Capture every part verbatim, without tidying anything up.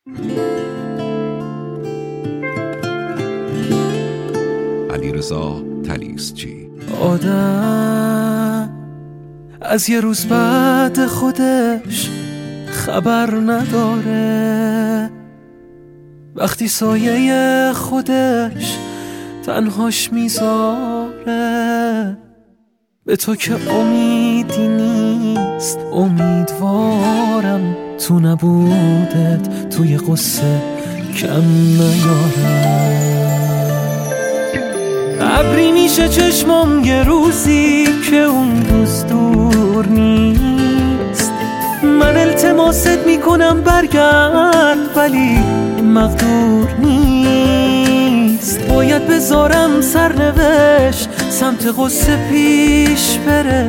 علیرضا طلیسچی. آدم از یه روز بعد خودش خبر نداره، وقتی سایه خودش تنهاش میذاره. به تو که امیدی نیست، امیدوارم تو نبودت توی قصه کم نیارم. ابری میشه چشمم یه روزی که اون دوست دور نیست. من التماست میکنم برگرد ولی مقدور نیست. باید بذارم سرنوشت سمت قصه پیش بره.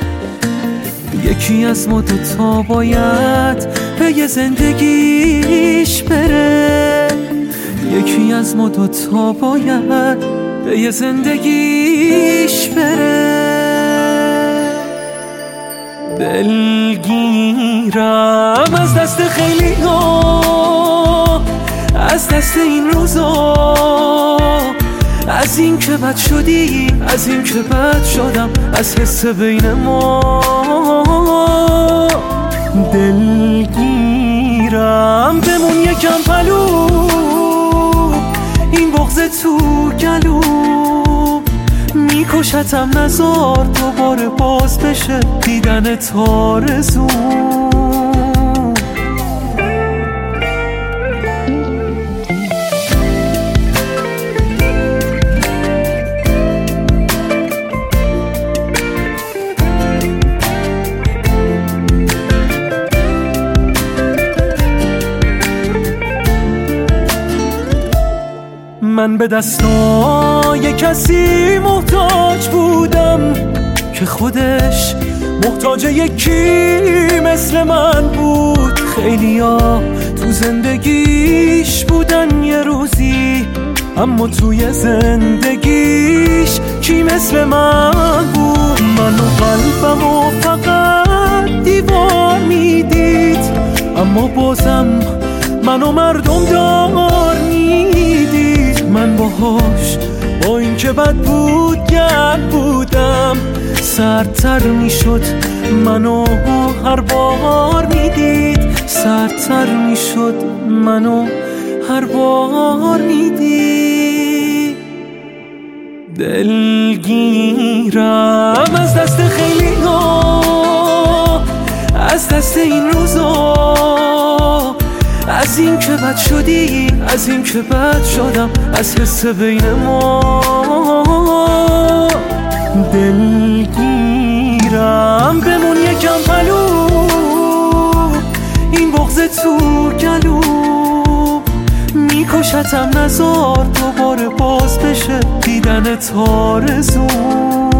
یکی از ما دوتا باید به یه زندگیش بره. یکی از ما دوتا باید به یه زندگیش بره. دلگیرم از دست خیلی ها، از دست این روزا، از این که بد شدی، از این که بد شدم، از حس بین ما. دلگیرم بمون یکم پلو، این بغض تو گلو میکشتم. نزار دوباره باز بشه دیدن تارزو. من به دستای کسی محتاج بودم که خودش محتاج یکی مثل من بود. خیلیا تو زندگیش بودن یه روزی، اما توی زندگیش کی مثل من بود؟ من و قلبم و فقط دیوار میدید، اما بازم منو مردم دار میدید. من باهاش با این که بد بود گرد بودم، سردتر میشد منو هر بار میدید. سردتر میشد منو هر بار میدید. دلگیرم از دست خیلی ها، از دست این روزا، از این که بد شدی، از این که بد شدم، از حس بین ما. دلگیرم بمون یکم پلو، این بغض تو گلو میکشتم. نزار دوباره باز بشه دیدن تارزو.